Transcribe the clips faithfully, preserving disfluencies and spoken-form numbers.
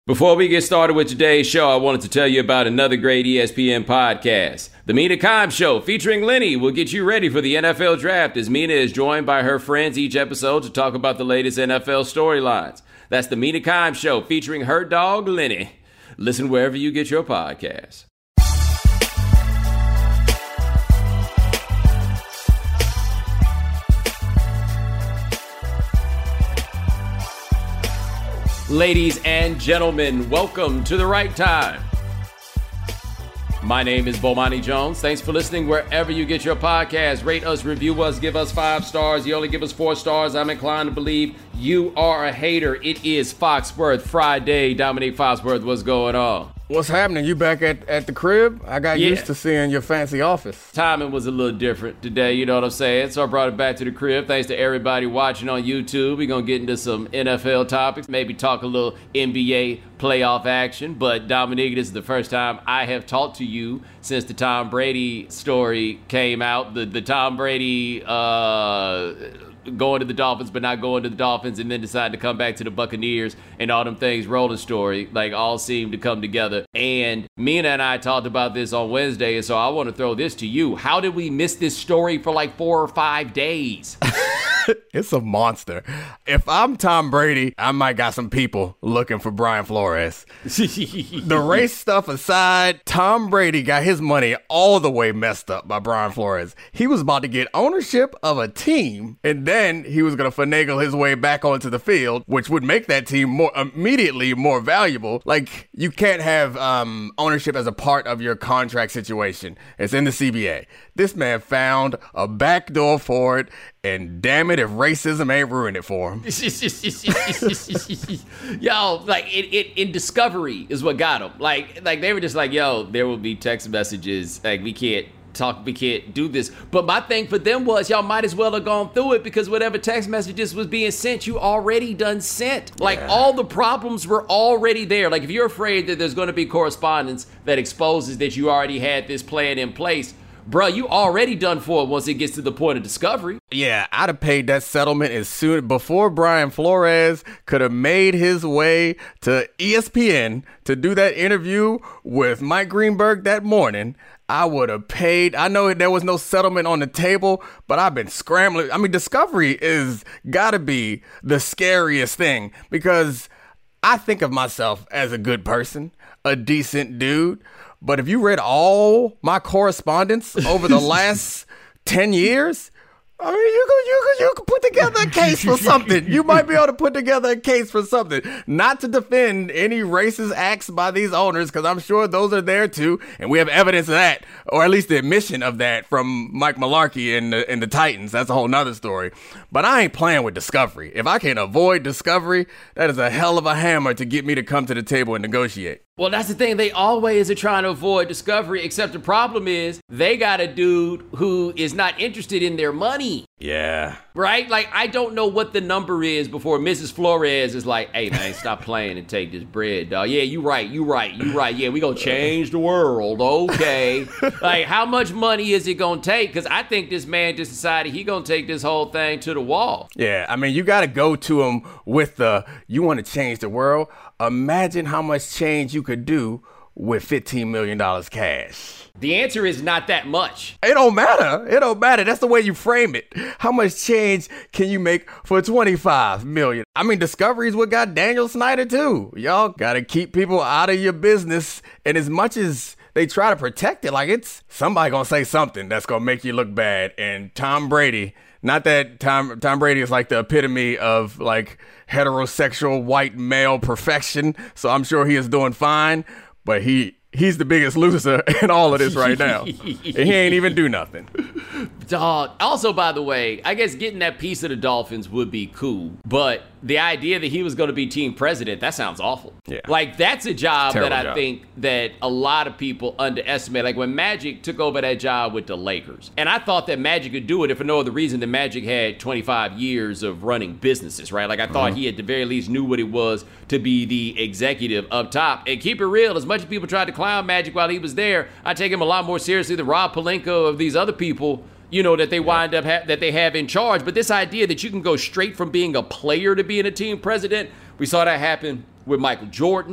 Before we get started with today's show, I wanted to tell you about another great E S P N podcast. The Mina Kimes Show, featuring Lenny, will get you ready for the N F L Draft as Mina is joined by her friends each episode to talk about the latest N F L storylines. That's the Mina Kimes Show, featuring her dog, Lenny. Listen wherever you get your podcasts. Ladies and gentlemen, welcome to The Right Time. My name is Bomani Jones. Thanks for listening wherever you get your podcast. Rate us, review us, give us five stars. You only give us four stars. I'm inclined to believe you are a hater. It is Foxworth Friday. Dominique Foxworth, what's going on? What's happening? You back at, at the crib? I got Yeah. used to seeing your fancy office. Timing was a little different today, you know what I'm saying? So I brought it back to the crib. Thanks to everybody watching on YouTube. We're going to get into some N F L topics, maybe talk a little N B A playoff action. But Dominique, this is the first time I have talked to you since the Tom Brady story came out. The, the Tom Brady... uh going to the Dolphins but not going to the Dolphins and then decided to come back to the Buccaneers and all them things rolling story, like all seemed to come together. And Mina and I talked about this on Wednesday, and so I want to throw this to you. How did we miss this story for like four or five days? It's a monster. If I'm Tom Brady, I might got some people looking for Brian Flores. The race stuff aside, Tom Brady got his money all the way messed up by Brian Flores. He was about to get ownership of a team, and then he was going to finagle his way back onto the field, which would make that team more immediately more valuable. Like, you can't have um, ownership as a part of your contract situation. It's in the C B A. This man found a backdoor for it, and damn it if racism ain't ruined it for him. Yo, like it, it in Discovery is what got him. Like, like they were just like, yo, there will be text messages. Like, we can't talk, we can't do this. But my thing for them was, y'all might as well have gone through it because whatever text messages was being sent, you already done sent. Like, yeah. All the problems were already there. Like, if you're afraid that there's going to be correspondence that exposes that you already had this plan in place, bruh, you already done for it once it gets to the point of discovery. Yeah, I'd have paid that settlement as soon before Brian Flores could have made his way to E S P N to do that interview with Mike Greenberg that morning. I would have paid. I know there was no settlement on the table, but I've been scrambling. I mean, Discovery is gotta be the scariest thing because I think of myself as a good person, a decent dude. But if you read all my correspondence over the last ten years, I mean, you could, you could, you could put together a case for something. You might be able to put together a case for something. Not to defend any racist acts by these owners, because I'm sure those are there too, and we have evidence of that, or at least the admission of that from Mike Mularkey and the, and the Titans. That's a whole nother story. But I ain't playing with Discovery. If I can avoid Discovery, that is a hell of a hammer to get me to come to the table and negotiate. Well, that's the thing. They always are trying to avoid Discovery, except the problem is they got a dude who is not interested in their money. Yeah. Right? Like, I don't know what the number is before Missus Flores is like, hey, man, stop playing and take this bread, dog. Yeah, you right, you right, you right. Yeah, we gonna change the world, okay. Like, how much money is it gonna take? Because I think this man just decided he gonna take this whole thing to the wall. Yeah, I mean, you gotta go to him with the, you want to change the world? Imagine how much change you could do with fifteen million dollars cash. The answer is not that much. It don't matter. It don't matter. That's the way you frame it. How much change can you make for twenty-five million dollars? I mean, Discovery is what got Daniel Snyder too. Y'all got to keep people out of your business. And as much as they try to protect it, like it's somebody going to say something that's going to make you look bad. And Tom Brady, not that Tom Tom Brady is like the epitome of like heterosexual white male perfection. So I'm sure he is doing fine, but he he's the biggest loser in all of this right now. And he ain't even do nothing. Dog. Also, by the way, I guess getting that piece of the Dolphins would be cool, but the idea that he was going to be team president, that sounds awful. Yeah. Like, that's a job Terrible that I job. think that a lot of people underestimate. Like, when Magic took over that job with the Lakers, and I thought that Magic could do it if for no other reason than Magic had twenty-five years of running businesses, right? Like, I thought mm-hmm. he at the very least knew what it was to be the executive up top. And keep it real, as much as people tried to clown Magic while he was there, I take him a lot more seriously than Rob Pelinka of these other people, you know, that they wind up ha- that they have in charge. But this idea that you can go straight from being a player to being a team president, we saw that happen with Michael Jordan.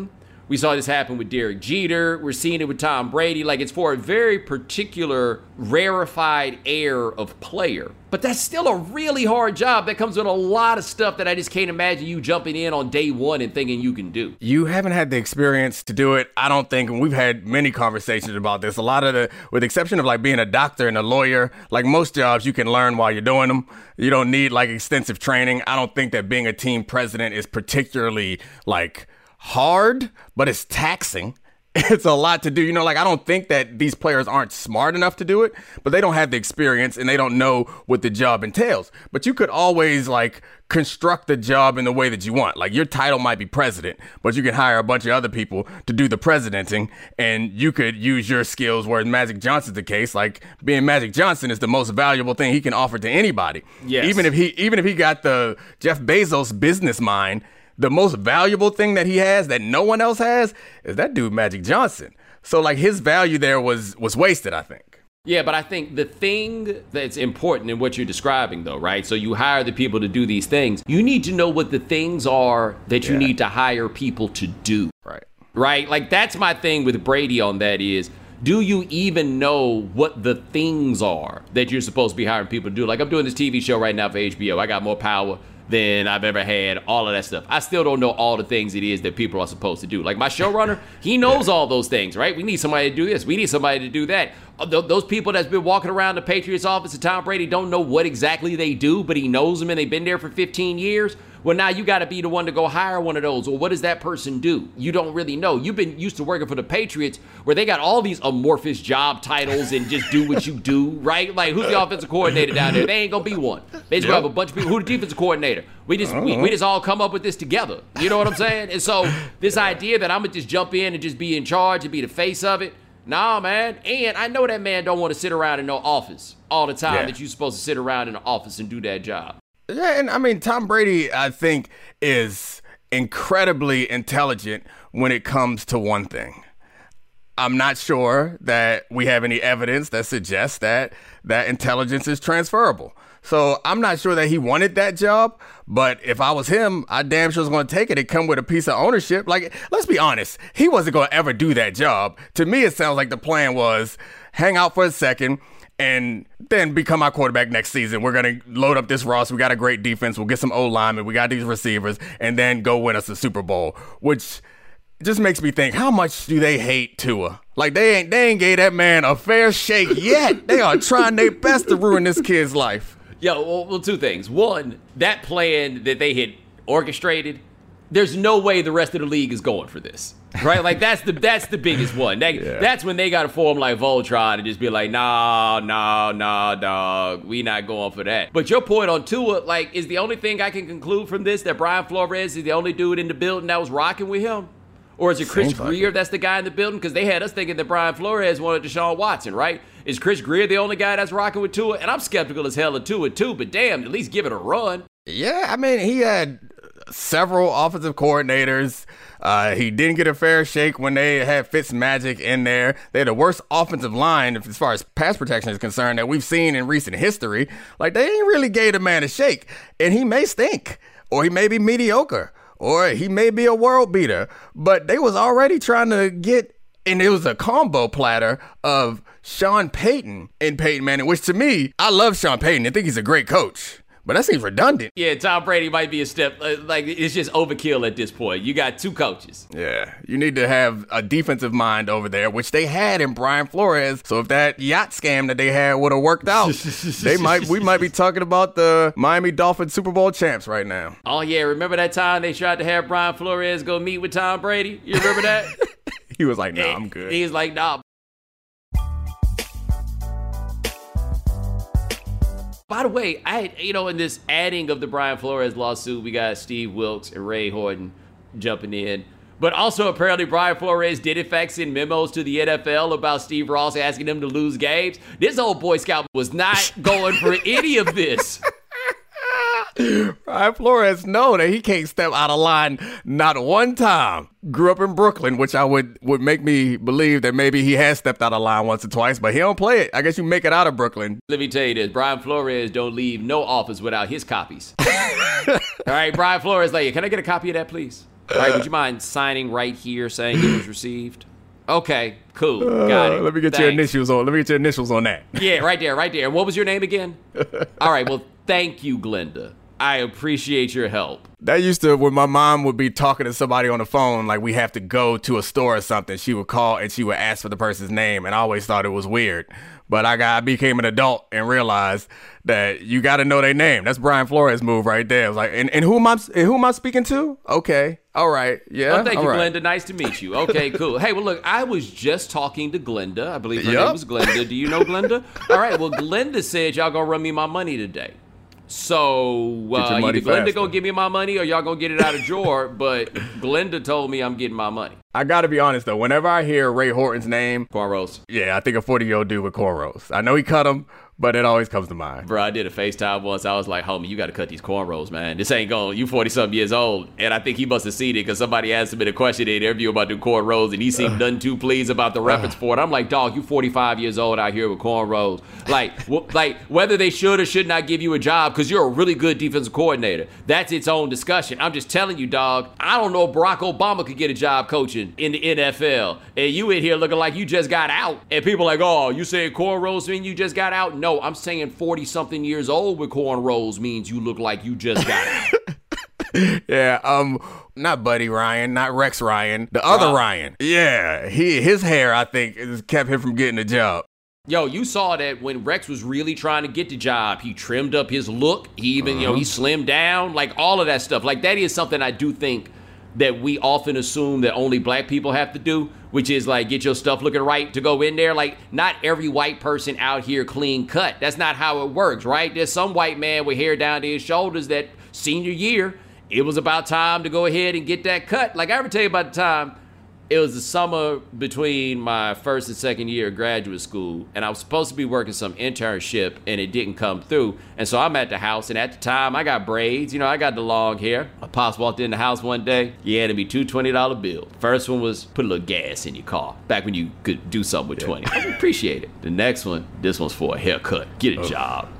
We saw this happen with Derek Jeter. We're seeing it with Tom Brady. Like, it's for a very particular, rarefied air of player. But that's still a really hard job that comes with a lot of stuff that I just can't imagine you jumping in on day one and thinking you can do. You haven't had the experience to do it, I don't think, and we've had many conversations about this. A lot of the, with the exception of like being a doctor and a lawyer, like most jobs you can learn while you're doing them. You don't need like extensive training. I don't think that being a team president is particularly like hard, but it's taxing. It's a lot to do. You know, like, I don't think that these players aren't smart enough to do it, but they don't have the experience and they don't know what the job entails. But you could always, like, construct the job in the way that you want. Like, your title might be president, but you can hire a bunch of other people to do the presidenting, and you could use your skills, whereas Magic Johnson's the case. Like, being Magic Johnson is the most valuable thing he can offer to anybody. Yes. Even if he, even if he got the Jeff Bezos business mind, the most valuable thing that he has that no one else has is that dude Magic Johnson. So like his value there was was wasted, I think. Yeah, but I think the thing that's important in what you're describing, though, right? So you hire the people to do these things. You need to know what the things are that you Yeah. need to hire people to do. Right. Right? Like, that's my thing with Brady on that is, do you even know what the things are that you're supposed to be hiring people to do? Like, I'm doing this T V show right now for H B O. I got more power than I've ever had, all of that stuff. I still don't know all the things it is that people are supposed to do. Like, my showrunner, he knows yeah. all those things, right? We need somebody to do this. We need somebody to do that. Those people that's been walking around the Patriots office and Tom Brady don't know what exactly they do, but he knows them and they've been there for fifteen years. Well, now you got to be the one to go hire one of those. Well, what does that person do? You don't really know. You've been used to working for the Patriots where they got all these amorphous job titles and just do what you do, right? Like, who's the offensive coordinator down there? They ain't going to be one. They just yep. have a bunch of people. Who's the defensive coordinator? We just we, we just all come up with this together. You know what I'm saying? And so this idea that I'm going to just jump in and just be in charge and be the face of it, nah, man. And I know that man don't want to sit around in no office all the time yeah. that you're supposed to sit around in the office and do that job. Yeah, and I mean, Tom Brady, I think, is incredibly intelligent when it comes to one thing. I'm not sure that we have any evidence that suggests that that intelligence is transferable. So I'm not sure that he wanted that job, but if I was him, I damn sure was going to take it and come with a piece of ownership. Like, let's be honest, he wasn't going to ever do that job. To me, it sounds like the plan was hang out for a second and then become our quarterback next season. We're going to load up this roster. We got a great defense. We'll get some O-linemen. We got these receivers, and then go win us a Super Bowl, which just makes me think, how much do they hate Tua? Like, they ain't they ain't gave that man a fair shake yet. They are trying their best to ruin this kid's life. Yo, well, well, two things. One, that plan that they had orchestrated, there's no way the rest of the league is going for this. Right? Like, that's the that's the biggest one. That, yeah. That's when they got to form like Voltron and just be like, nah, nah, nah, dog. We not going for that. But your point on Tua, like, is the only thing I can conclude from this that Brian Flores is the only dude in the building that was rocking with him? Or is it Chris Seems Greer like that's the guy in the building? Because they had us thinking that Brian Flores wanted Deshaun Watson, right? Is Chris Greer the only guy that's rocking with Tua? And I'm skeptical as hell of Tua, too, but damn, at least give it a run. Yeah, I mean, he had several offensive coordinators. Uh, he didn't get a fair shake when they had Fitzmagic in there. They had the worst offensive line as far as pass protection is concerned that we've seen in recent history. Like, they ain't really gave the man a shake. And he may stink, or he may be mediocre, or he may be a world beater. But they was already trying to get, and it was a combo platter of Sean Payton and Peyton Manning, which to me, I love Sean Payton. I think he's a great coach. But that seems redundant. Yeah, Tom Brady might be a step, like, it's just overkill at this point. You got two coaches. Yeah, you need to have a defensive mind over there, which they had in Brian Flores. So if that yacht scam that they had would have worked out, they might we might be talking about the Miami Dolphins Super Bowl champs right now. Oh, yeah, remember that time they tried to have Brian Flores go meet with Tom Brady? You remember that? He was like, nah, I'm good. He was like, nah. By the way, I you know, in this adding of the Brian Flores lawsuit, we got Steve Wilks and Ray Horton jumping in. But also, apparently, Brian Flores did, in fact, send memos to the N F L about Steve Ross asking them to lose games. This old Boy Scout was not going for any of this. Brian Flores know that he can't step out of line not one time. Grew up in Brooklyn, which I would would make me believe that maybe he has stepped out of line once or twice, but he don't play it. I guess you make it out of Brooklyn. Let me tell you this. Brian Flores don't leave no office without his copies. All right, Brian Flores, like, can I get a copy of that, please? All right, would you mind signing right here saying it was received? Okay, cool. Got it. Uh, let me get Thanks. your initials on. Let me get your initials on that. Yeah, right there, right there. And what was your name again? All right, well, thank you, Glenda. I appreciate your help. That used to, when my mom would be talking to somebody on the phone, like we have to go to a store or something, she would call and she would ask for the person's name, and I always thought it was weird. But I got I became an adult and realized that you got to know their name. That's Brian Flores' move right there. I was like, and, and who am I? And who am I speaking to? Okay, all right, yeah. Oh, thank all you, right. Glenda. Nice to meet you. Okay, cool. Hey, well, look, I was just talking to Glenda. I believe her Yep. name was Glenda. Do you know Glenda? All right. Well, Glenda said y'all gonna run me my money today. So Get uh, your money either Glenda faster. gonna give me my money or y'all gonna get it out of drawer. But Glenda told me I'm getting my money. I got to be honest though. Whenever I hear Ray Horton's name, Cornrows. yeah, I think a forty-year-old dude with cornrows. I know he cut them, but it always comes to mind. Bro, I did a FaceTime once. I was like, homie, you got to cut these cornrows, man. This ain't going. You forty-something years old. And I think he must have seen it because somebody asked him in a question in the interview about the cornrows, and he seemed none too pleased about the reference for it. I'm like, dog, you forty-five years old out here with cornrows. Like, w- like whether they should or should not give you a job because you're a really good defensive coordinator. That's its own discussion. I'm just telling you, dog, I don't know if Barack Obama could get a job coaching in the N F L. And you in here looking like you just got out. And people like, oh, you saying cornrows mean you just got out? No, I'm saying forty-something years old with cornrows means you look like you just got out. Yeah, um, not Buddy Ryan, not Rex Ryan, the other Rob. Ryan. Yeah, he his hair, I think, has kept him from getting a job. Yo, you saw that when Rex was really trying to get the job, he trimmed up his look. He even, uh-huh. you know, he slimmed down, like all of that stuff. Like that is something I do think that we often assume that only black people have to do, which is like get your stuff looking right to go in there. Like not every white person out here clean cut. That's not how it works, right? There's some white man with hair down to his shoulders that senior year, it was about time to go ahead and get that cut. Like I ever tell you about the time, it was the summer between my first and second year of graduate school, and I was supposed to be working some internship, and it didn't come through. And so I'm at the house, and at the time, I got braids. You know, I got the long hair. My pops walked in the house one day. He handed me two twenty dollar bills. First one was put a little gas in your car, back when you could do something with twenty. I appreciate it. The next one, this one's for a haircut. Get a Oh. job.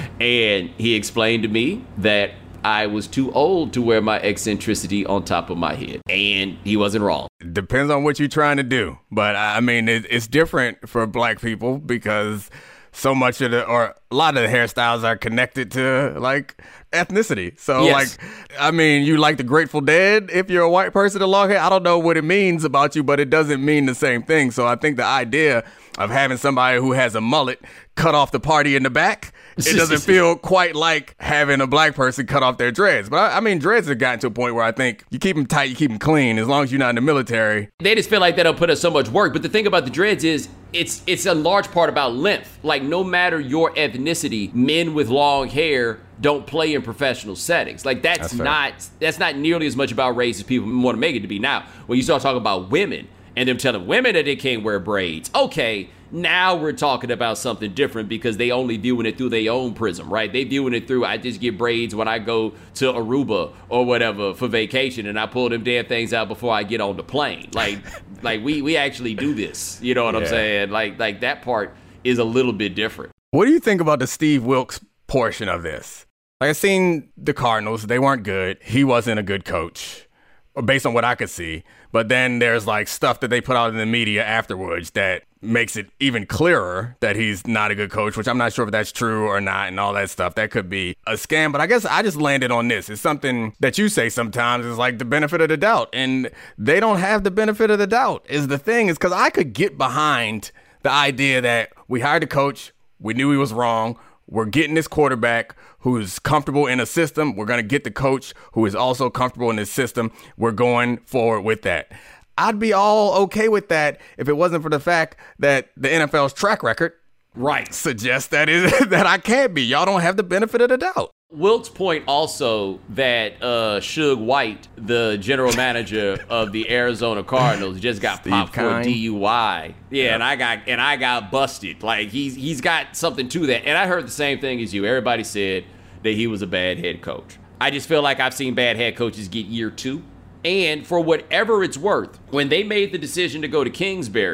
And he explained to me that I was too old to wear my eccentricity on top of my head. And he wasn't wrong. Depends on what you're trying to do. But I mean, it, it's different for black people because so much of the, or a lot of the hairstyles are connected to like ethnicity. So Yes. like, I mean, you like the Grateful Dead if you're a white person with long hair. I don't know what it means about you, but it doesn't mean the same thing. So I think the idea of having somebody who has a mullet cut off the party in the back, it doesn't feel quite like having a black person cut off their dreads. But I, I mean, dreads have gotten to a point where I think you keep them tight, you keep them clean, as long as you're not in the military. They just feel like they don't put in so much work. But the thing about the dreads is it's it's a large part about length. Like no matter your ethnicity, men with long hair don't play in professional settings. Like that's, That's fair. not that's not nearly as much about race as people want to make it to be. Now, when you start talking about women and them telling women that they can't wear braids, okay, now we're talking about something different because they only viewing it through their own prism, right? They viewing it through, I just get braids when I go to Aruba or whatever for vacation, and I pull them damn things out before I get on the plane. Like, like we we actually do this. You know what I'm Yeah. saying? Like, like that part is a little bit different. What do you think about the Steve Wilkes portion of this? Like, I seen the Cardinals, they weren't good. He wasn't a good coach, based on what I could see. But then there's like stuff that they put out in the media afterwards that makes it even clearer that he's not a good coach, which I'm not sure if that's true or not and all that stuff. That could be a scam. But I guess I just landed on this. It's something that you say sometimes is like the benefit of the doubt. And they don't have the benefit of the doubt is the thing, is because I could get behind the idea that we hired a coach, we knew he was wrong, we're getting this quarterback who's comfortable in a system. We're going to get the coach who is also comfortable in this system. We're going forward with that. I'd be all okay with that if it wasn't for the fact that the N F L's track record Right. suggests that is that I can't be. Y'all don't have the benefit of the doubt. Wilkes' point also that uh, Suge White, the general manager of the Arizona Cardinals, just got Steve popped for a Kine. D U I. Yeah, Yep. and I got and I got busted. Like he's he's got something to that. And I heard the same thing as you. Everybody said that he was a bad head coach. I just feel like I've seen bad head coaches get year two. And for whatever it's worth, when they made the decision to go to Kingsbury,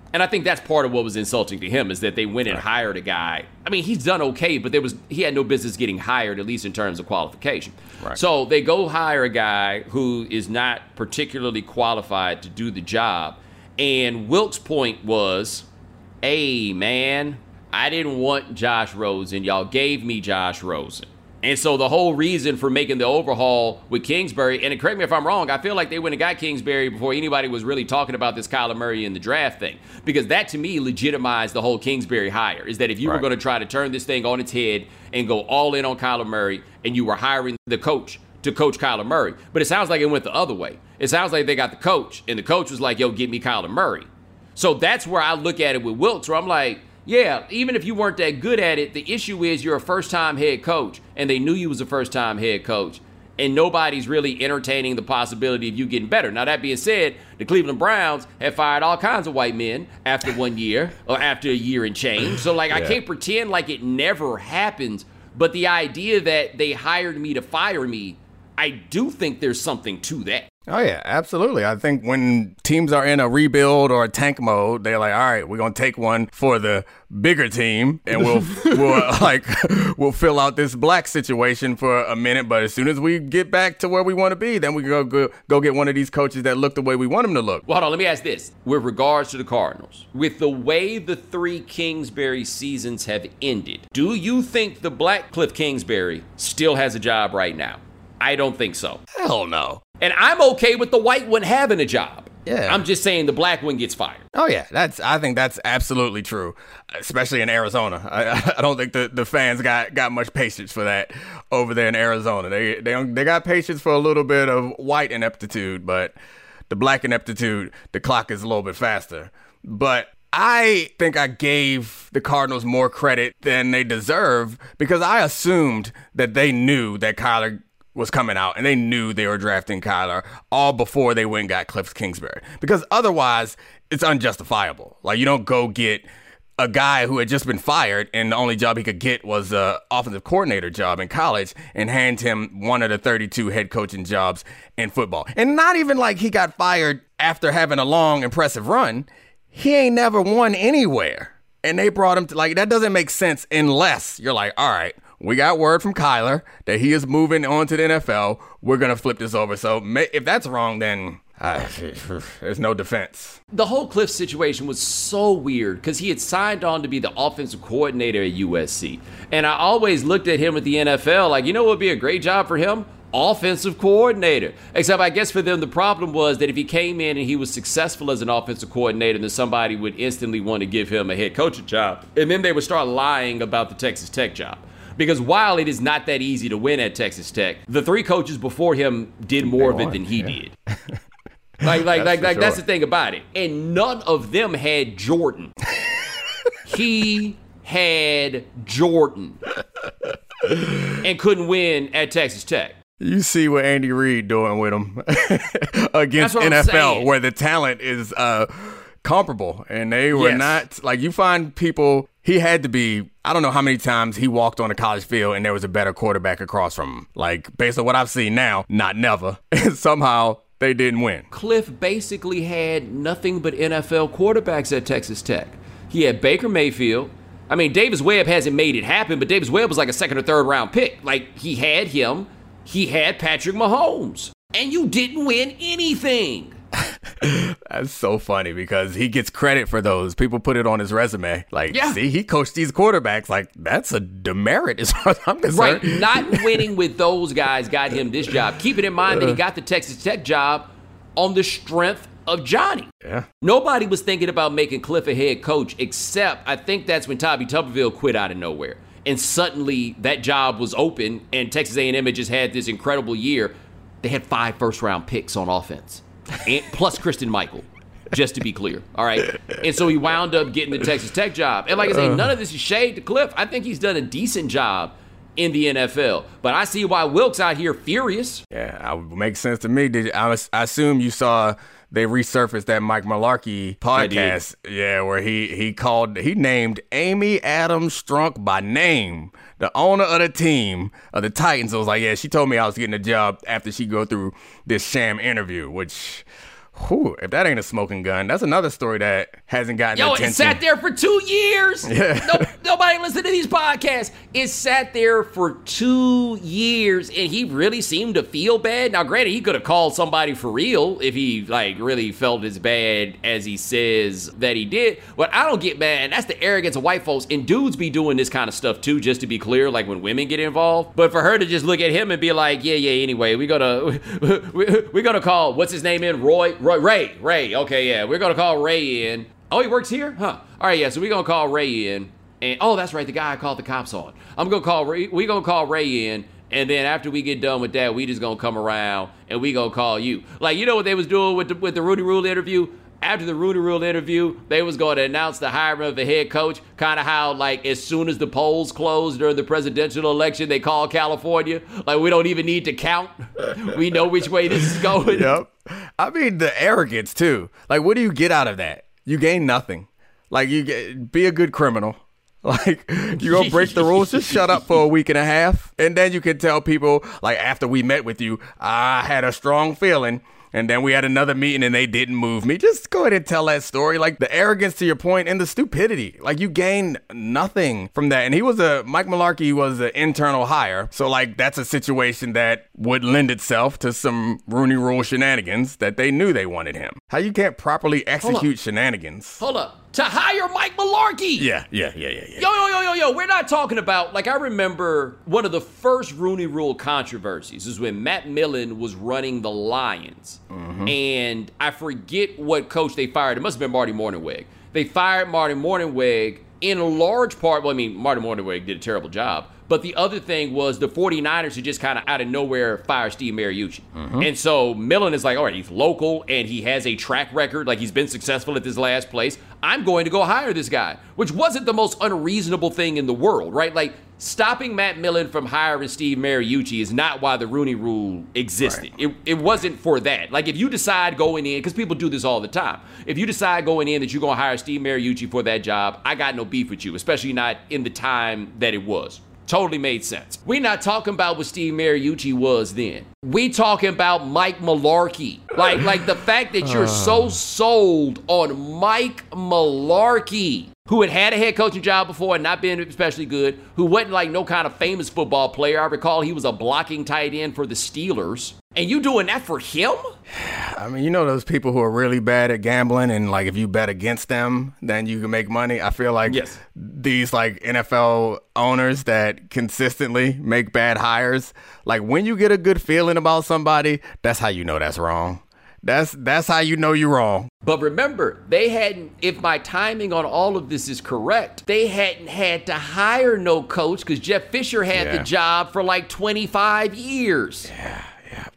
And I think that's part of what was insulting to him is that they went and right. hired a guy. I mean, he's done okay, but there was he had no business getting hired, at least in terms of qualification. Right. So they go hire a guy who is not particularly qualified to do the job. And Wilkes' point was, hey, man, I didn't want Josh Rosen. Y'all gave me Josh Rosen. And so the whole reason for making the overhaul with Kingsbury, and correct me if I'm wrong, I feel like they went and got Kingsbury before anybody was really talking about this Kyler Murray in the draft thing. Because that, to me, legitimized the whole Kingsbury hire, is that if you right. were going to try to turn this thing on its head and go all in on Kyler Murray, and you were hiring the coach to coach Kyler Murray. But it sounds like it went the other way. It sounds like they got the coach, and the coach was like, yo, get me Kyler Murray. So that's where I look at it with Wilkes, where I'm like, yeah, even if you weren't that good at it, the issue is you're a first-time head coach, and they knew you was a first-time head coach, and nobody's really entertaining the possibility of you getting better. Now, that being said, the Cleveland Browns have fired all kinds of white men after one year or after a year and change. So, like, yeah. I can't pretend like it never happens, but the idea that they hired me to fire me, I do think there's something to that. Oh, yeah, absolutely. I think when teams are in a rebuild or a tank mode, they're like, all right, we're going to take one for the bigger team and we'll, we'll like, we'll fill out this black situation for a minute. But as soon as we get back to where we want to be, then we can go, go, go get one of these coaches that look the way we want them to look. Well, hold on. Let me ask this. With regards to the Cardinals, with the way the three Kingsbury seasons have ended, do you think the black Cliff Kingsbury still has a job right now? I don't think so. Hell no. And I'm okay with the white one having a job. Yeah. I'm just saying the black one gets fired. Oh, yeah. That's. I think that's absolutely true, especially in Arizona. I, I don't think the, the fans got, got much patience for that over there in Arizona. They, they, they got patience for a little bit of white ineptitude, but the black ineptitude, the clock is a little bit faster. But I think I gave the Cardinals more credit than they deserve because I assumed that they knew that Kyler was coming out and they knew they were drafting Kyler all before they went and got Cliff Kingsbury, because otherwise it's unjustifiable. Like, you don't go get a guy who had just been fired and the only job he could get was a offensive coordinator job in college and hand him one of the thirty-two head coaching jobs in football. And not even like he got fired after having a long, impressive run. He ain't never won anywhere. And they brought him to, like, that doesn't make sense unless you're like, all right, we got word from Kyler that he is moving on to the N F L. We're going to flip this over. So if that's wrong, then uh, there's no defense. The whole Cliff situation was so weird because he had signed on to be the offensive coordinator at U S C. And I always looked at him at the N F L like, you know what would be a great job for him? Offensive coordinator. Except I guess for them, the problem was that if he came in and he was successful as an offensive coordinator, then somebody would instantly want to give him a head coaching job. And then they would start lying about the Texas Tech job. Because while it is not that easy to win at Texas Tech, the three coaches before him did more of it than he yeah. did. Like, like, that's like, like sure. That's the thing about it. And none of them had Jordan. He had Jordan and couldn't win at Texas Tech. You see what Andy Reid doing with him against N F L, where the talent is uh, comparable, and they were yes. not like, you find people. He had to be, I don't know how many times he walked on a college field and there was a better quarterback across from him. Like, based on what I've seen now, not never. And somehow they didn't win. Cliff basically had nothing but N F L quarterbacks at Texas Tech. He had Baker Mayfield. I mean, Davis Webb hasn't made it happen, but Davis Webb was like a second or third round pick. Like, he had him. He had Patrick Mahomes. And you didn't win anything. That's so funny because he gets credit for those. People put it on his resume. Like, yeah. see, he coached these quarterbacks. Like, that's a demerit as far as I'm concerned. Right. Not winning with those guys got him this job. Keeping in mind that he got the Texas Tech job on the strength of Johnny. Yeah. Nobody was thinking about making Cliff a head coach, except I think that's when Tommy Tuberville quit out of nowhere. And suddenly that job was open and Texas A and M had just had this incredible year. They had five first-round picks on offense. And plus Christian Michael, just to be clear. All right. And so he wound up getting the Texas Tech job. And like I say, none of this is shade to Cliff. I think he's done a decent job in the N F L. But I see why Wilkes out here furious. Yeah, it makes sense to me. Did I, I assume you saw they resurfaced that Mike Mularkey podcast. Yeah, where he he called he named Amy Adams Strunk by name, the owner of the team of the Titans. I was like, yeah, she told me I was getting a job after she go through this sham interview, which, Whew, if that ain't a smoking gun, that's another story that hasn't gotten Yo, attention. it sat there for two years. Yeah. No, nobody listened to these podcasts. It sat there for two years, and he really seemed to feel bad. Now, granted, he could have called somebody for real if he, like, really felt as bad as he says that he did. But I don't get mad. That's the arrogance of white folks. And dudes be doing this kind of stuff, too, just to be clear, like when women get involved. But for her to just look at him and be like, yeah, yeah, anyway, we gotta, we're gonna call, what's his name in? Roy? Roy? Ray. Ray. Okay, yeah. We're gonna call Ray in. Oh, he works here? Huh. All right, yeah, so we're gonna call Ray in. And, oh, that's right, the guy I called the cops on. I'm gonna call Ray, we gonna call Ray in. And then after we get done with that, we just gonna come around and we gonna call you. Like, you know what they was doing with the, with the Rudy Rule interview? After the Rudy Rule interview, they was going to announce the hiring of a head coach, kind of how, like, as soon as the polls closed during the presidential election, they called California. Like, we don't even need to count. We know which way this is going. Yep. I mean, the arrogance, too. Like, what do you get out of that? You gain nothing. Like, you get, be a good criminal. Like, you gonna break the rules, just shut up for a week and a half. And then you can tell people, like, after we met with you, I had a strong feeling. And then we had another meeting and they didn't move me. Just go ahead and tell that story. Like, the arrogance to your point and the stupidity. Like, you gain nothing from that. And he was a, Mike Mularkey was an internal hire. So, like, that's a situation that would lend itself to some Rooney Rule shenanigans that they knew they wanted him. How you can't properly execute shenanigans. Hold up. To hire Mike Mularkey. Yeah, yeah, yeah, yeah, yeah. Yo, yo, yo, yo, yo. We're not talking about, like, I remember one of the first Rooney Rule controversies is when Matt Millen was running the Lions. Mm-hmm. And I forget what coach they fired. It must have been Marty Mornhinweg. They fired Marty Mornhinweg in a large part. Well, I mean, Marty Mornhinweg did a terrible job. But the other thing was the 49ers who just kind of out of nowhere fired Steve Mariucci. Mm-hmm. And so Millen is like, all right, he's local and he has a track record. Like, he's been successful at this last place. I'm going to go hire this guy, which wasn't the most unreasonable thing in the world, right? Like, stopping Matt Millen from hiring Steve Mariucci is not why the Rooney Rule existed. Right. It, it wasn't for that. Like, if you decide going in, because people do this all the time, if you decide going in that you're going to hire Steve Mariucci for that job, I got no beef with you, especially not in the time that it was. Totally made sense. We're not talking about what Steve Mariucci was then. We talking about Mike Mularkey. Like, like the fact that you're so sold on Mike Mularkey, who had had a head coaching job before and not been especially good, who wasn't like no kind of famous football player. I recall he was a blocking tight end for the Steelers. And you doing that for him? I mean, you know those people who are really bad at gambling and, like, if you bet against them, then you can make money? I feel like yes. these, like, N F L owners that consistently make bad hires, like, when you get a good feeling about somebody, that's how you know that's wrong. That's that's how you know you're wrong. But remember, they hadn't, if my timing on all of this is correct, they hadn't had to hire no coach because Jeff Fisher had Yeah. the job for like twenty-five years. Yeah, yeah.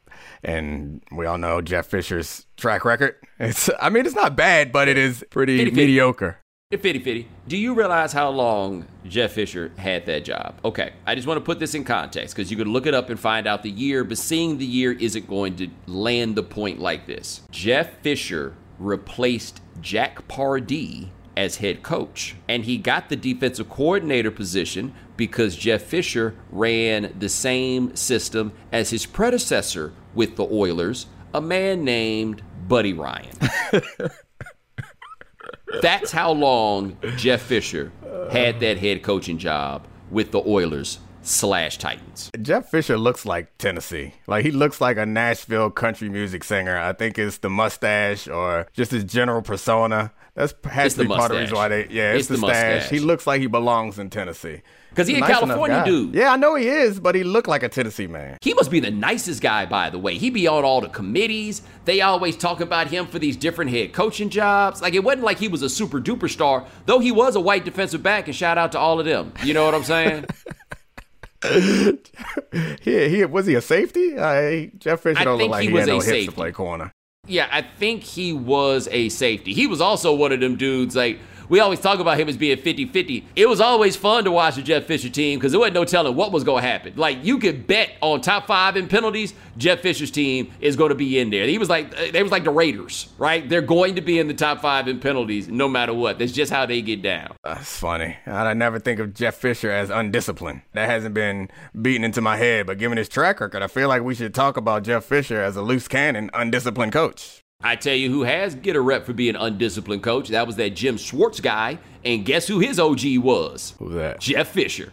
And we all know Jeff Fisher's track record. It's, I mean, it's not bad, but it is pretty Fitty, fitty. mediocre. Fitty fitty. Do you realize how long Jeff Fisher had that job? Okay, I just want to put this in context because you could look it up and find out the year, but seeing the year isn't going to land the point like this. Jeff Fisher replaced Jack Pardee as head coach, and he got the defensive coordinator position because Jeff Fisher ran the same system as his predecessor with the Oilers, a man named Buddy Ryan. That's how long Jeff Fisher had that head coaching job with the Oilers slash Titans. Jeff Fisher looks like Tennessee. Like, he looks like a Nashville country music singer. I think it's the mustache or just his general persona. That's has It's to be the part of the mustache. reason why they, yeah, it's, It's the, the stash. mustache. He looks like he belongs in Tennessee. Because he He's a a nice California enough guy. dude. Yeah, I know he is, but he looked like a Tennessee man. He must be the nicest guy, by the way. He be on all the committees. They always talk about him for these different head coaching jobs. Like, it wasn't like he was a super duper star, though he was a white defensive back, and shout out to all of them. You know what I'm saying? he, he was he a safety? I, Jeff Fisher I don't look think like he he, was had a no hips safety. to play corner. Yeah, I think he was a safety. He was also one of them dudes, like, we always talk about him as being fifty-fifty. It was always fun to watch the Jeff Fisher team because there wasn't no telling what was going to happen. Like, you could bet on top five in penalties, Jeff Fisher's team is going to be in there. He was like, they was like the Raiders, right? They're going to be in the top five in penalties no matter what. That's just how they get down. That's funny. I never think of Jeff Fisher as undisciplined. That hasn't been beaten into my head, but given his track record, I feel like we should talk about Jeff Fisher as a loose cannon, undisciplined coach. I tell you who has get a rep for being an undisciplined coach. That was that Jim Schwartz guy. And guess who his O G was? Who's that? Jeff Fisher.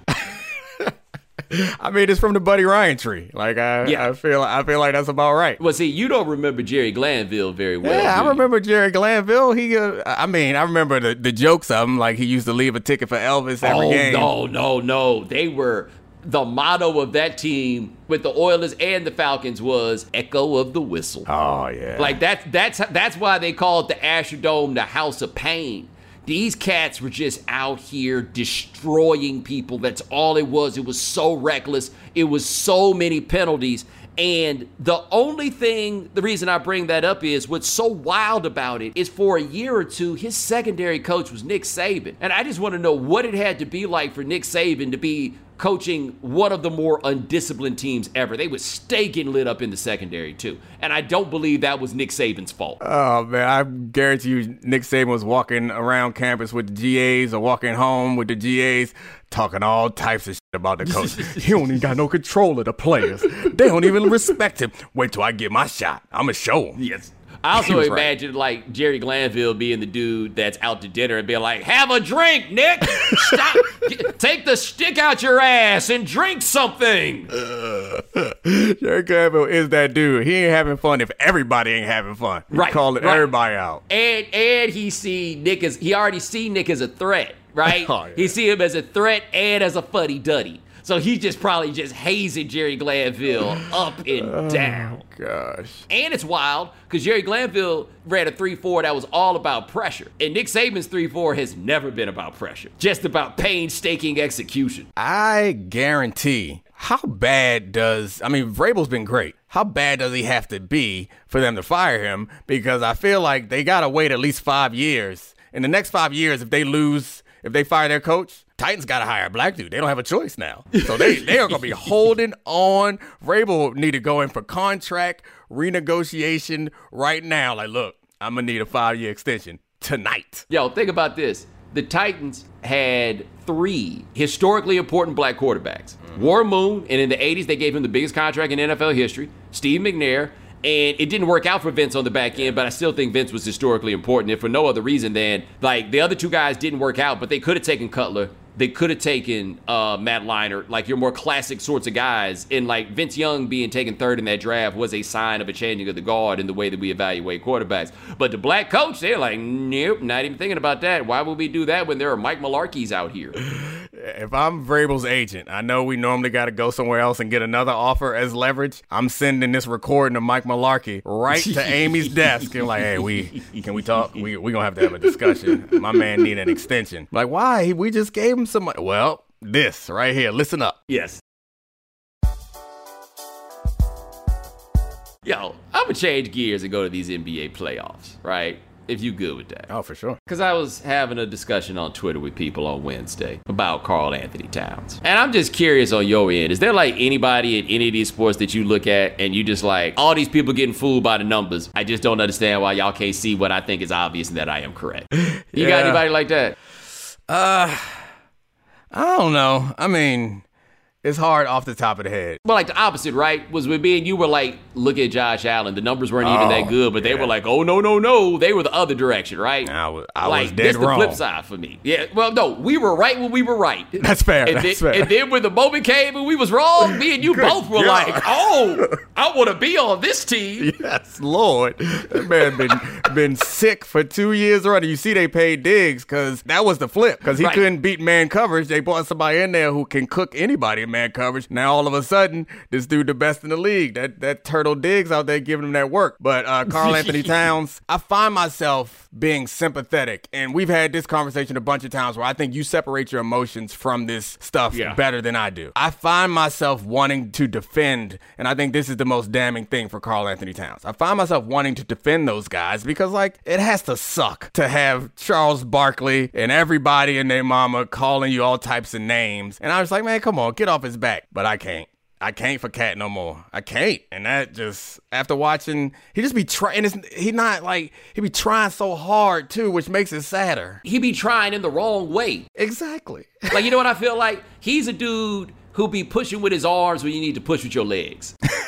I mean, it's from the Buddy Ryan tree. Like I, yeah. I feel, I feel like that's about right. Well, see, you don't remember Jerry Glanville very well. Yeah, I remember Jerry Glanville. He, uh, I mean, I remember the, the jokes of him. Like he used to leave a ticket for Elvis every oh, game. Oh no, no, no! They were the motto of that team with the Oilers and the Falcons was "Echo of the Whistle." Oh yeah, like that's that's that's why they called the Astrodome the House of Pain. These cats were just out here destroying people. That's all it was. It was so reckless. It was so many penalties. And the only thing, the reason I bring that up is what's so wild about it is for a year or two, his secondary coach was Nick Saban. And I just want to know what it had to be like for Nick Saban to be coaching one of the more undisciplined teams ever. They were stay getting lit up in the secondary too. And I don't believe that was Nick Saban's fault. Oh man, I guarantee you Nick Saban was walking around campus with the G As or walking home with the G As talking all types of shit about the coach. He don't even got no control of the players. They don't even respect him. Wait till I get my shot. I'ma show him. Yes. I also imagine right. like Jerry Glanville being the dude that's out to dinner and being like, "Have a drink, Nick. Stop. Get, take the stick out your ass and drink something." Uh, Jerry Glanville is that dude. He ain't having fun if everybody ain't having fun. He's right, calling right. everybody out. And and he see Nick as he already see Nick as a threat, right? Oh, yeah. He see him as a threat and as a fuddy duddy. So he's just probably just hazing Jerry Glanville up and oh, down. Gosh. And it's wild because Jerry Glanville ran a three four that was all about pressure. And Nick Saban's three four has never been about pressure, just about painstaking execution. I guarantee, how bad does, I mean, Vrabel's been great. How bad does he have to be for them to fire him? Because I feel like they got to wait at least five years. In the next five years, if they lose, if they fire their coach, Titans got to hire a black dude. They don't have a choice now. So they, they are going to be holding on. Vrabel need to go in for contract renegotiation right now. Like, look, I'm going to need a five-year extension tonight. Yo, think about this. The Titans had three historically important black quarterbacks. Mm-hmm. Warren Moon, and in the eighties, they gave him the biggest contract in N F L history. Steve McNair. And it didn't work out for Vince on the back end, but I still think Vince was historically important, if for no other reason than, like, the other two guys didn't work out, but they could have taken Cutler. They could have taken uh, Matt Leinart, like your more classic sorts of guys. And, like, Vince Young being taken third in that draft was a sign of a changing of the guard in the way that we evaluate quarterbacks. But the black coach, they're like, nope, not even thinking about that. Why would we do that when there are Mike Mularkeys out here? If I'm Vrabel's agent, I know we normally got to go somewhere else and get another offer as leverage. I'm sending this recording of Mike Mularkey right to Amy's desk and like, hey, we can we talk? We we gonna have to have a discussion. My man need an extension. Like, why? We just gave him some money. Well, this right here. Listen up. Yes. Yo, I'm gonna change gears and go to these N B A playoffs, right? If you good with that. Oh, for sure. Because I was having a discussion on Twitter with people on Wednesday about Karl Anthony Towns. And I'm just curious on your end. Is there like anybody in any of these sports that you look at and you just like, all these people getting fooled by the numbers? I just don't understand why y'all can't see what I think is obvious and that I am correct. You yeah. got anybody like that? Uh, I don't know. I mean, it's hard off the top of the head. Well, like the opposite, right? Was with me and you were like, look at Josh Allen. The numbers weren't even oh, that good, but yeah. they were like, oh, no, no, no. They were the other direction, right? I was, I like, was dead this wrong. The flip side for me. Yeah, well, no, we were right when we were right. That's fair. And, that's then, fair. and then when the moment came and we was wrong, me and you both were God. like, oh, I want to be on this team. Yes, Lord. That man been been sick for two years already. You see they paid Diggs because that was the flip. Because he right. couldn't beat man coverage. They brought somebody in there who can cook anybody in man coverage. Now all of a sudden, this dude the best in the league. That that Turtle Diggs out there giving him that work. But uh, Karl Anthony Towns, I find myself being sympathetic. And we've had this conversation a bunch of times where I think you separate your emotions from this stuff yeah. better than I do. I find myself wanting to defend, and I think this is the most damning thing for Karl Anthony Towns. I find myself wanting to defend those guys because, like, it has to suck to have Charles Barkley and everybody and their mama calling you all types of names. And I was like, man, come on, get off his back. But I can't. I can't for Cat no more. I can't. And that just, after watching, he just be trying, he not like, he be trying so hard too, which makes it sadder. He be trying in the wrong way. Exactly. Like, you know what I feel like? He's a dude who be pushing with his arms when you need to push with your legs.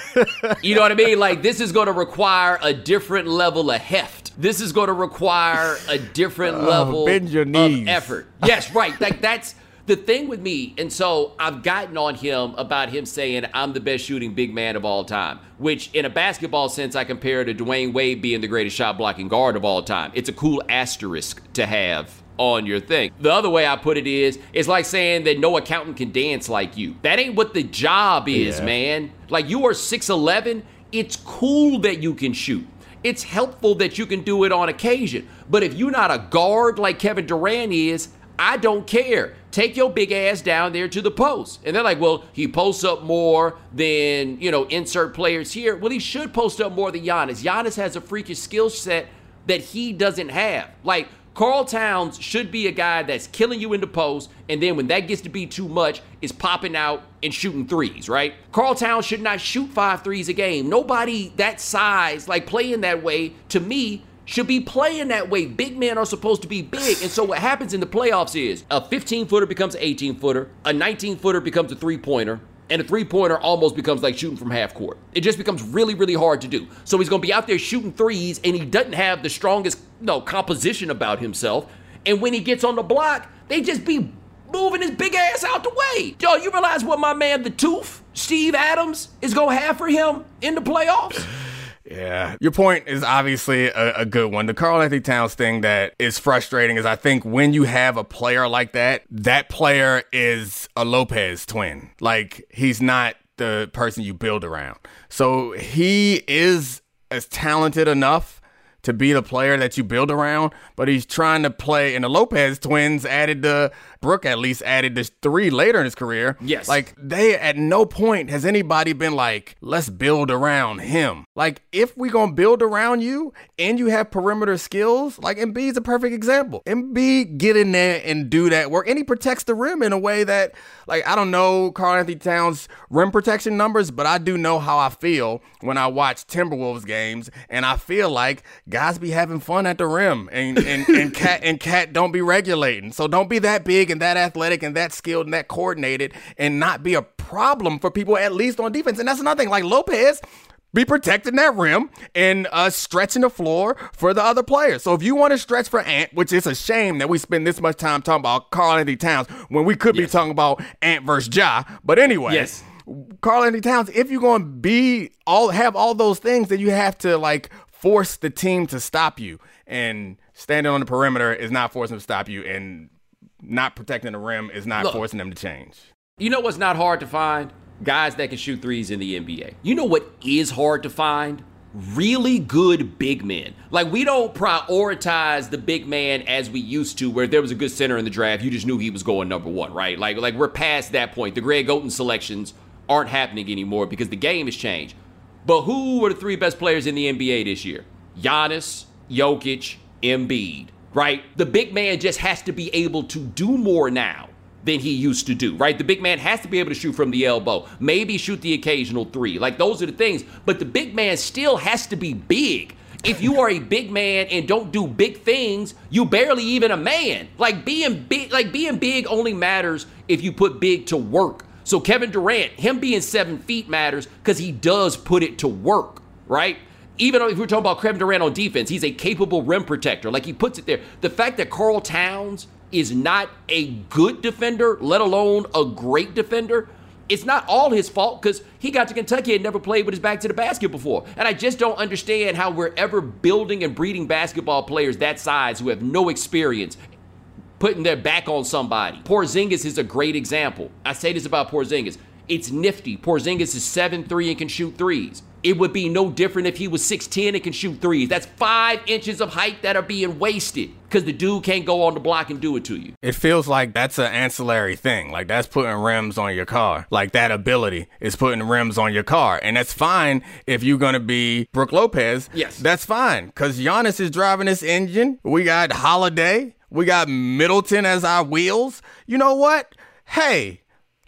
You know what I mean? Like, this is going to require a different level of heft. This is going to require a different oh, level bend your of knees. effort. Yes, right. Like, that's the thing with me. And so I've gotten on him about him saying I'm the best shooting big man of all time, which in a basketball sense, I compare to Dwayne Wade being the greatest shot blocking guard of all time. It's a cool asterisk to have on your thing. The other way I put it is, it's like saying that no accountant can dance like you. That ain't what the job is, yeah. man. Like, you are six eleven. It's cool that you can shoot. It's helpful that you can do it on occasion. But if you're not a guard like Kevin Durant is, I don't care. Take your big ass down there to the post. And they're like, well, he posts up more than, you know, insert players here. Well, he should post up more than Giannis. Giannis has a freakish skill set that he doesn't have. Like, Karl Towns should be a guy that's killing you in the post, and then when that gets to be too much, is popping out and shooting threes, right? Karl Towns should not shoot five threes a game. Nobody that size, like playing that way, to me, should be playing that way. Big men are supposed to be big. And so what happens in the playoffs is a fifteen-footer becomes an eighteen-footer, a nineteen-footer becomes a three-pointer, and a three-pointer almost becomes like shooting from half court. It just becomes really, really hard to do. So he's going to be out there shooting threes, and he doesn't have the strongest you know, composition about himself. And when he gets on the block, they just be moving his big ass out the way. Yo, you realize what my man, the Tooth, Steve Adams, is going to have for him in the playoffs? Yeah, your point is obviously a, a good one. The Karl-Anthony Towns thing that is frustrating is I think when you have a player like that, that player is a Lopez twin. Like, he's not the person you build around. So he is as talented enough to be the player that you build around, but he's trying to play, and the Lopez twins added the, Brooke at least added the three later in his career. Yes. Like, they, at no point has anybody been like, let's build around him. Like, if we gonna build around you and you have perimeter skills, like Embiid's a perfect example. Embiid get in there and do that work, and he protects the rim in a way that, like, I don't know Karl-Anthony Towns' rim protection numbers, but I do know how I feel when I watch Timberwolves games, and I feel like guys be having fun at the rim, and and and Cat and Cat don't be regulating. So don't be that big and that athletic and that skilled and that coordinated and not be a problem for people, at least on defense. And that's another thing. Like, Lopez be protecting that rim and uh, stretching the floor for the other players. So if you want to stretch for Ant, which is a shame that we spend this much time talking about Karl-Anthony Towns when we could yes. be talking about Ant versus Ja. But anyway, yes. Karl-Anthony Towns, if you're going to be all have all those things, then you have to like force the team to stop you. And standing on the perimeter is not forcing them to stop you, and not protecting the rim is not Look, forcing them to change. You know what's not hard to find? Guys that can shoot threes in the N B A. You know what is hard to find? Really good big men. Like, we don't prioritize the big man as we used to, where there was a good center in the draft, you just knew he was going number one, right? Like, like we're past that point. The Greg Oden selections aren't happening anymore because the game has changed. But who were the three best players in the N B A this year? Giannis, Jokic, Embiid, right? The big man just has to be able to do more now than he used to do, right? The big man has to be able to shoot from the elbow, maybe shoot the occasional three. Like, those are the things. But the big man still has to be big. If you are a big man and don't do big things, you barely even a man. Like, being big, like being big only matters if you put big to work. So Kevin Durant, him being seven feet matters because he does put it to work, right? Even if we're talking about Kevin Durant on defense, he's a capable rim protector. Like, he puts it there. The fact that Karl Towns is not a good defender, let alone a great defender, it's not all his fault because he got to Kentucky and never played with his back to the basket before. And I just don't understand how we're ever building and breeding basketball players that size who have no experience putting their back on somebody. Porzingis is a great example. I say this about Porzingis. It's nifty. Porzingis is seven three and can shoot threes. It would be no different if he was six ten and can shoot threes. That's five inches of height that are being wasted because the dude can't go on the block and do it to you. It feels like that's an ancillary thing. Like, that's putting rims on your car. Like, that ability is putting rims on your car. And that's fine if you're going to be Brooke Lopez. Yes. That's fine because Giannis is driving this engine. We got Holiday. We got Middleton as our wheels. You know what? Hey,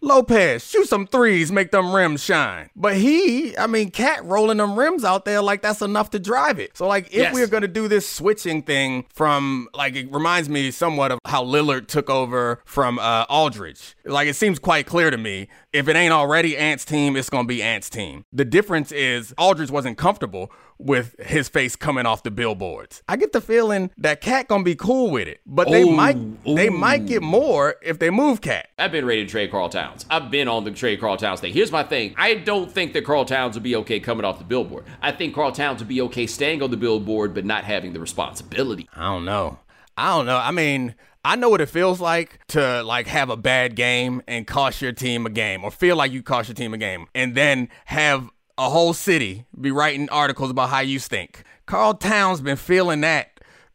Lopez, shoot some threes, make them rims shine. But he, I mean, Cat rolling them rims out there like that's enough to drive it. So, like, if yes. we're going to do this switching thing from, like, it reminds me somewhat of how Lillard took over from uh, Aldridge. Like, it seems quite clear to me, if it ain't already Ant's team, it's going to be Ant's team. The difference is Aldridge wasn't comfortable with his face coming off the billboards. I get the feeling that Cat gonna be cool with it, but they ooh, might ooh. they might get more if they move Cat. I've been ready to trade Karl Towns. I've been on the trade Karl Towns thing. Here's my thing. I don't think that Karl Towns would be okay coming off the billboard. I think Karl Towns would be okay staying on the billboard, but not having the responsibility. I don't know. I don't know. I mean, I know what it feels like to like have a bad game and cost your team a game, or feel like you cost your team a game, and then have a whole city be writing articles about how you stink. Karl Towns been feeling that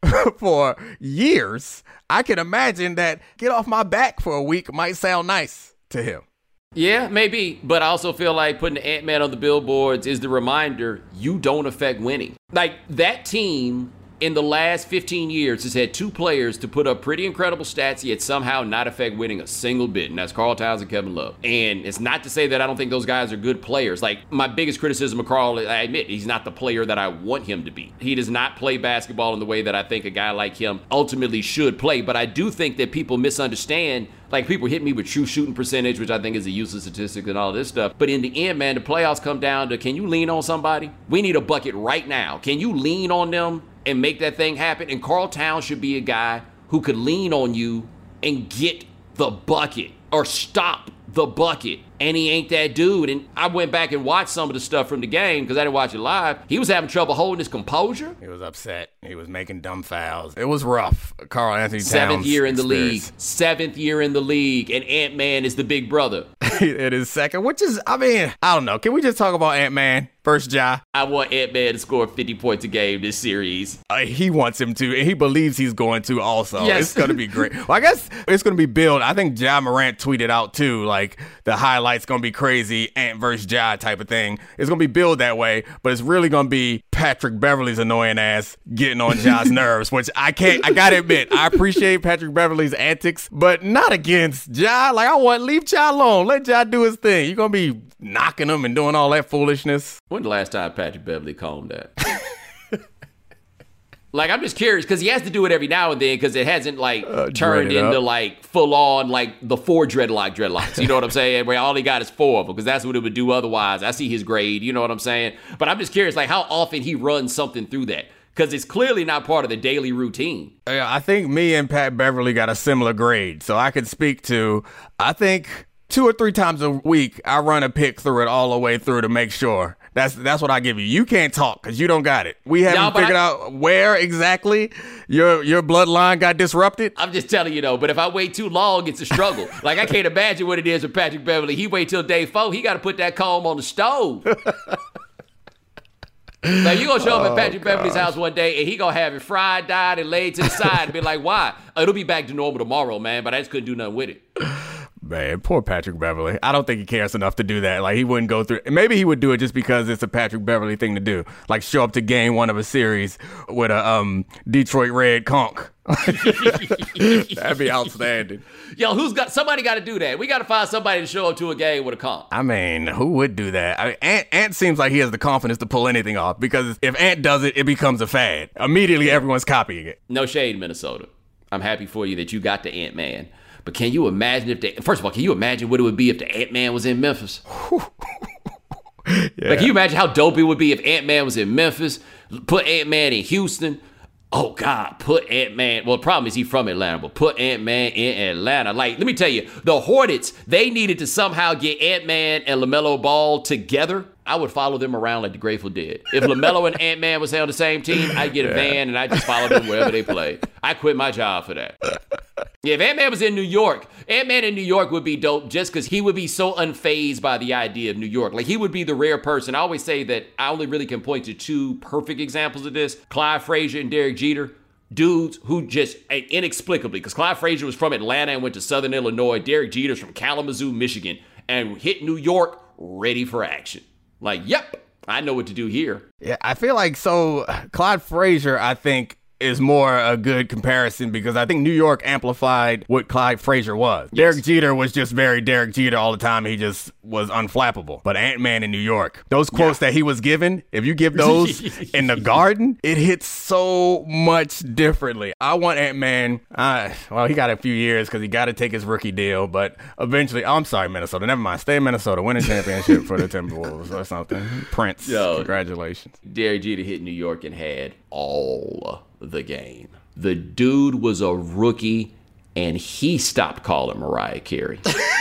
for years. I can imagine that get off my back for a week might sound nice to him. Yeah, maybe. But I also feel like putting the Ant-Man on the billboards is the reminder you don't affect winning. Like, that team in the last fifteen years has had two players to put up pretty incredible stats, yet somehow not affect winning a single bit, and that's Karl Towns and Kevin Love. And it's not to say that I don't think those guys are good players. Like, my biggest criticism of Karl, I admit, he's not the player that I want him to be. He does not play basketball in the way that I think a guy like him ultimately should play, but I do think that people misunderstand. Like, people hit me with true shooting percentage, which I think is a useless statistic and all this stuff. But in the end, man, the playoffs come down to, can you lean on somebody? We need a bucket right now. Can you lean on them and make that thing happen? And Karl Towns should be a guy who could lean on you and get the bucket or stop the bucket. And he ain't that dude. And I went back and watched some of the stuff from the game because I didn't watch it live. He was having trouble holding his composure. He was upset. He was making dumb fouls. It was rough. Karl-Anthony Towns. Seventh year in the experience. league. Seventh year in the league. And Ant-Man is the big brother. It is second, which is, I mean, I don't know. Can we just talk about Ant-Man? First, Ja. I want Ant-Man to score fifty points a game this series. Uh, he wants him to, and he believes he's going to also. Yes. It's going to be great. Well, I guess it's going to be billed. I think Ja Morant tweeted out, too, like, the highlight's going to be crazy, Ant versus Ja type of thing. It's going to be billed that way, but it's really going to be Patrick Beverley's annoying ass getting on Ja's nerves, which I can't, I got to admit, I appreciate Patrick Beverley's antics, but not against Ja. Like, I want, leave Ja alone. Let Ja do his thing. You're going to be knocking him and doing all that foolishness. When the last time Patrick Beverley calmed that? Like, I'm just curious because he has to do it every now and then because it hasn't, like, uh, turned into, up. like, full-on, like, the four dreadlock dreadlocks. You know what I'm saying? Where all he got is four of them because that's what it would do otherwise. I see his grade. You know what I'm saying? But I'm just curious, like, how often he runs something through that because it's clearly not part of the daily routine. Yeah, I think me and Pat Beverley got a similar grade. So I could speak to, I think, two or three times a week, I run a pick through it all the way through to make sure. That's that's what I give you. You can't talk because you don't got it. We haven't no, figured I, out where exactly your your bloodline got disrupted. I'm just telling you, though, but if I wait too long, it's a struggle. Like, I can't imagine what it is with Patrick Beverley. He wait till day four. He got to put that comb on the stove. Now, you going to show up oh, at Patrick gosh. Beverley's house one day, and he going to have it fried, dyed, and laid to the side and be like, why? Oh, it'll be back to normal tomorrow, man, but I just couldn't do nothing with it. Man, poor Patrick Beverley. I don't think he cares enough to do that. Like, he wouldn't go through. Maybe he would do it just because it's a Patrick Beverley thing to do. Like, show up to game one of a series with a um Detroit Red conch. That'd be outstanding. Yo, who's got somebody got to do that? We got to find somebody to show up to a game with a conch. I mean, who would do that? I mean, Ant, Ant seems like he has the confidence to pull anything off because if Ant does it, it becomes a fad. Immediately, everyone's copying it. No shade, Minnesota. I'm happy for you that you got the Ant-Man. But can you imagine if the, first of all, can you imagine what it would be if the Ant-Man was in Memphis? Yeah. Like, can you imagine how dope it would be if Ant-Man was in Memphis? Put Ant-Man in Houston. Oh, God, put Ant-Man. Well, the problem is he's from Atlanta, but put Ant-Man in Atlanta. Like, let me tell you, the Hornets, they needed to somehow get Ant-Man and LaMelo Ball together. I would follow them around like the Grateful Dead. If LaMelo and Ant-Man was on the same team, I'd get a van and I'd just follow them wherever they play. I quit my job for that. Yeah, if Ant-Man was in New York, Ant-Man in New York would be dope just because he would be so unfazed by the idea of New York. Like, he would be the rare person. I always say that I only really can point to two perfect examples of this. Clyde Frazier and Derek Jeter. Dudes who just, inexplicably, because Clyde Frazier was from Atlanta and went to Southern Illinois. Derek Jeter's from Kalamazoo, Michigan, and hit New York ready for action. Like, yep, I know what to do here. Yeah, I feel like, so Clyde Frazier, I think, is more a good comparison because I think New York amplified what Clyde Frazier was. Yes. Derek Jeter was just very Derek Jeter all the time. He just was unflappable. But Ant-Man in New York, those quotes yeah. that he was given, if you give those in the Garden, it hits so much differently. I want Ant-Man, uh, well, he got a few years because he got to take his rookie deal, but eventually, oh, I'm sorry, Minnesota. Never mind. Stay in Minnesota. Win a championship for the Timberwolves or something. Prince, Yo, congratulations. Derek Jeter hit New York and had all the game. The dude was a rookie, and he stopped calling Mariah Carey.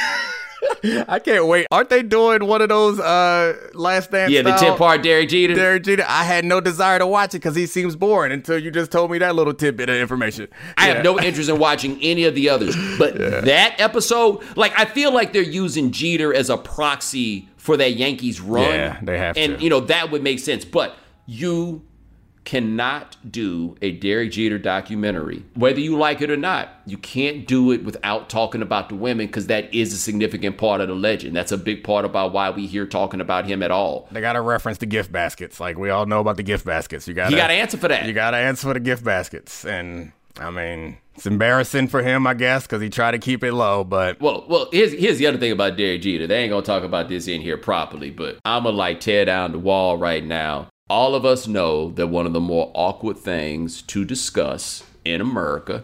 I can't wait. Aren't they doing one of those uh, Last Dance Yeah, the ten-part Derek Jeter? Derek Jeter. I had no desire to watch it because he seems boring until you just told me that little tidbit of information. I yeah. have no interest in watching any of the others. But yeah. that episode, like, I feel like they're using Jeter as a proxy for that Yankees run. Yeah, they have and, to. you know, that would make sense. But you cannot do a Derek Jeter documentary, whether you like it or not. You can't do it without talking about the women because that is a significant part of the legend. That's a big part about why we hear talking about him at all. They got to reference the gift baskets. Like, we all know about the gift baskets. You got you got to answer for that. You got to answer for the gift baskets. And, I mean, it's embarrassing for him, I guess, because he tried to keep it low, but... Well, well, here's, here's the other thing about Derek Jeter. They ain't going to talk about this in here properly, but I'm going to, like, tear down the wall right now. All of us know that one of the more awkward things to discuss in America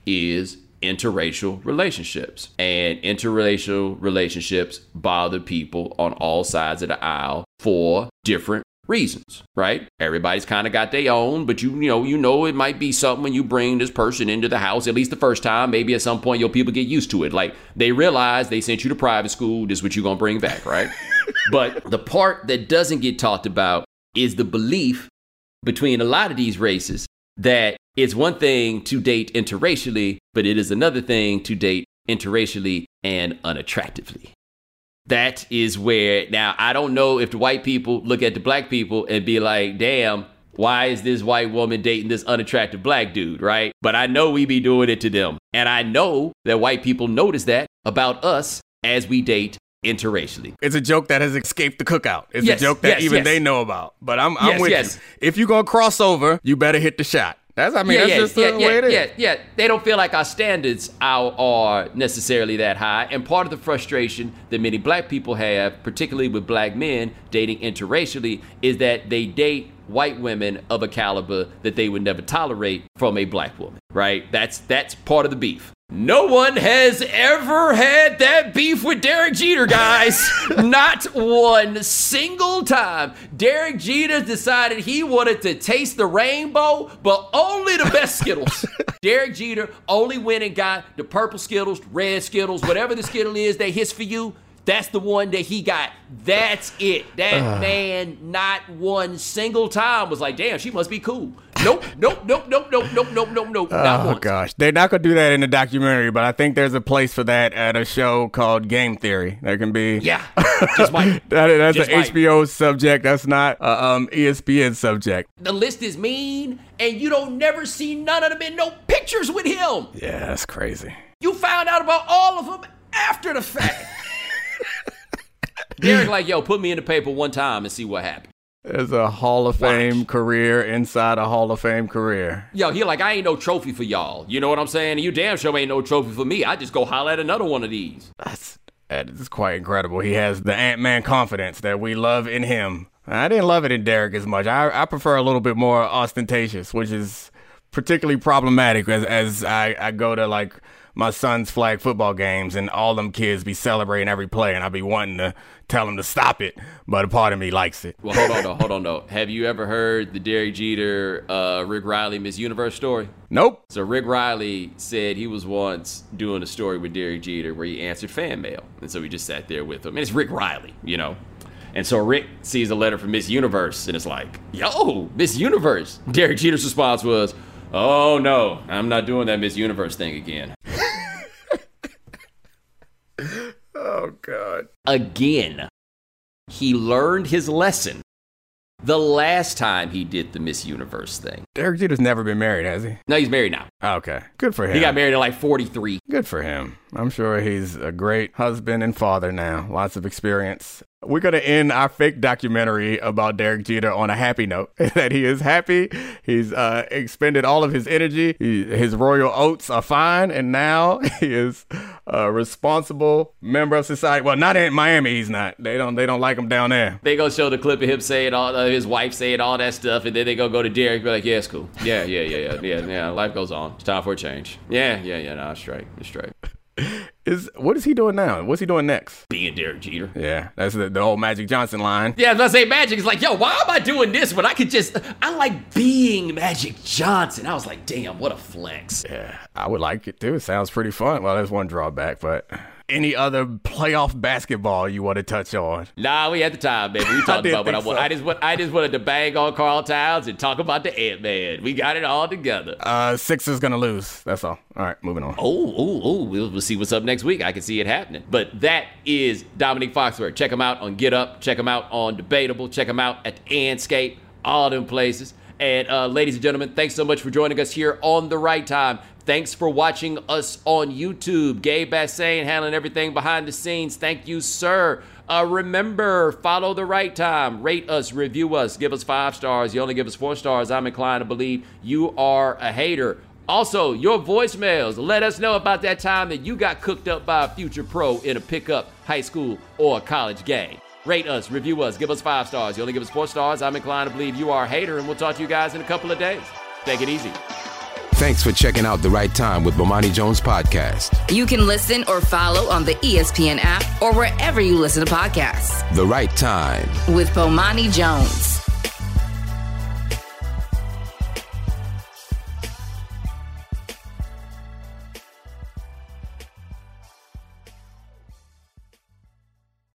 is interracial relationships. And interracial relationships bother people on all sides of the aisle for different reasons, right? Everybody's kind of got their own, but you, you know, you know, it might be something when you bring this person into the house, at least the first time. Maybe at some point, your people get used to it. Like, they realize they sent you to private school. This is what you're going to bring back, right? But the part that doesn't get talked about is the belief between a lot of these races that it's one thing to date interracially, but it is another thing to date interracially and unattractively. That is where, now, I don't know if the white people look at the black people and be like, damn, why is this white woman dating this unattractive black dude, right? But I know we be doing it to them. And I know that white people notice that about us as we date interracially. It's a joke that has escaped the cookout. It's yes, a joke that yes, even yes. they know about. But I'm, I'm yes, with yes. you. If you're going to cross over, you better hit the shot. That's, I mean, yeah, that's yeah, just yeah, the yeah, way it is. Yeah, yeah, they don't feel like our standards are, are necessarily that high. And part of the frustration that many black people have, particularly with black men dating interracially, is that they date white women of a caliber that they would never tolerate from a black woman, right? That's that's part of the beef. No one has ever had that beef with Derek Jeter, guys. Not one single time. Derek Jeter decided he wanted to taste the rainbow, but only the best Skittles. Derek Jeter only went and got the purple Skittles, red Skittles, whatever the Skittle is that hits for you. That's the one that he got. That's it. That uh. man, not one single time was like, damn, she must be cool. Nope, nope, nope, nope, nope, nope, nope, nope, nope. Oh, once. Gosh. They're not going to do that in the documentary, but I think there's a place for that at a show called Game Theory. There can be. Yeah, just might. that, that's just an might. H B O subject. That's not an um, E S P N subject. The list is mean, and you don't never see none of them in no pictures with him. Yeah, that's crazy. You found out about all of them after the fact. Derek like, yo, put me in the paper one time and see what happens. There's a Hall of Fame Watch. career inside a Hall of Fame career. Yo, he like, I ain't no trophy for y'all. You know what I'm saying? You damn sure ain't no trophy for me. I just go holler at another one of these. That's, that is quite incredible. He has the Ant-Man confidence that we love in him. I didn't love it in Derek as much. I, I prefer a little bit more ostentatious, which is particularly problematic as, as I, I go to, like, my son's flag football games and all them kids be celebrating every play and I be wanting to tell them to stop it, but a part of me likes it. Well, hold on though, hold on though. Have you ever heard the Derek Jeter, uh, Rick Riley Miss Universe story? Nope. So Rick Riley said he was once doing a story with Derek Jeter where he answered fan mail. And so he just sat there with him. And it's Rick Riley, you know. And so Rick sees a letter from Miss Universe and it's like, yo, Miss Universe. Derek Jeter's response was, oh no, I'm not doing that Miss Universe thing again. Oh, God. Again, he learned his lesson the last time he did the Miss Universe thing. Derek Jeter's never been married, has he? No, he's married now. Okay. Good for him. He got married at like forty-three. Good for him. I'm sure he's a great husband and father now. Lots of experience. We're going to end our fake documentary about Derek Jeter on a happy note. That he is happy. He's uh, expended all of his energy. He, his royal oats are fine. And now he is a responsible member of society. Well, not in Miami, he's not. They don't They don't like him down there. They go show the clip of him saying all, uh, his wife saying all that stuff. And then they go go to Derek and be like, yeah, it's cool. Yeah, yeah, yeah, yeah, yeah, yeah. Life goes on. It's time for a change. Yeah, yeah, yeah. No, it's straight. It's straight. Is what is he doing now? What's he doing next? Being Derek Jeter. Yeah, that's the, the old Magic Johnson line. Yeah, I was about to say Magic is like, yo, why am I doing this when I could just, I like being Magic Johnson. I was like, damn, what a flex. Yeah, I would like it too. It sounds pretty fun. Well, there's one drawback, but any other playoff basketball you want to touch on? Nah, we had the time, baby. We talked about what I want. So. I just want, I just wanted to bang on Karl Towns and talk about the Ant-Man. We got it all together. Uh, Sixers gonna lose. That's all. All right, moving on. Oh, oh, oh. We'll, we'll see what's up next week. I can see it happening. But that is Dominique Foxworth. Check him out on Get Up. Check him out on Debatable. Check him out at Anscape. All them places. And uh, ladies and gentlemen, thanks so much for joining us here on The Right Time. Thanks for watching us on YouTube. Gabe Bassain handling everything behind the scenes. Thank you, sir. Uh, remember, follow The Right Time. Rate us, review us, give us five stars. You only give us four stars. I'm inclined to believe you are a hater. Also, your voicemails. Let us know about that time that you got cooked up by a future pro in a pickup, high school, or college game. Rate us, review us, give us five stars. You only give us four stars. I'm inclined to believe you are a hater, and we'll talk to you guys in a couple of days. Take it easy. Thanks for checking out The Right Time with Bomani Jones podcast. You can listen or follow on the E S P N app or wherever you listen to podcasts. The Right Time with Bomani Jones.